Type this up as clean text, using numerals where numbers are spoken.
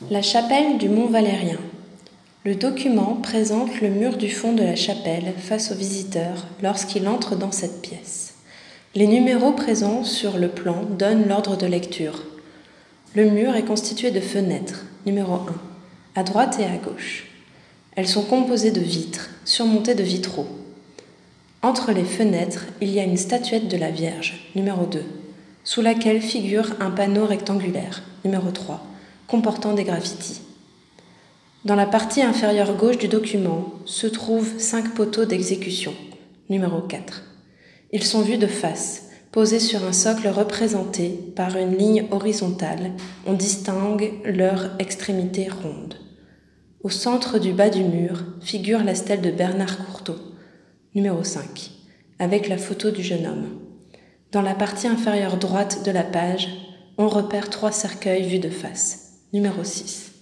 La chapelle du Mont Valérien. Le document présente le mur du fond de la chapelle face au visiteur lorsqu'il entre dans cette pièce. Les numéros présents sur le plan donnent l'ordre de lecture. Le mur est constitué de fenêtres, numéro 1, à droite et à gauche. Elles sont composées de vitres, surmontées de vitraux. Entre les fenêtres, il y a une statuette de la Vierge, numéro 2, sous laquelle figure un panneau rectangulaire, numéro 3, comportant des graffitis. Dans la partie inférieure gauche du document se trouvent 5 poteaux d'exécution, numéro 4. Ils sont vus de face, posés sur un socle représenté par une ligne horizontale. On distingue leurs extrémités rondes. Au centre du bas du mur figure la stèle de Bernard Courtauld, numéro 5, avec la photo du jeune homme. Dans la partie inférieure droite de la page, on repère 3 cercueils vus de face, numéro 6.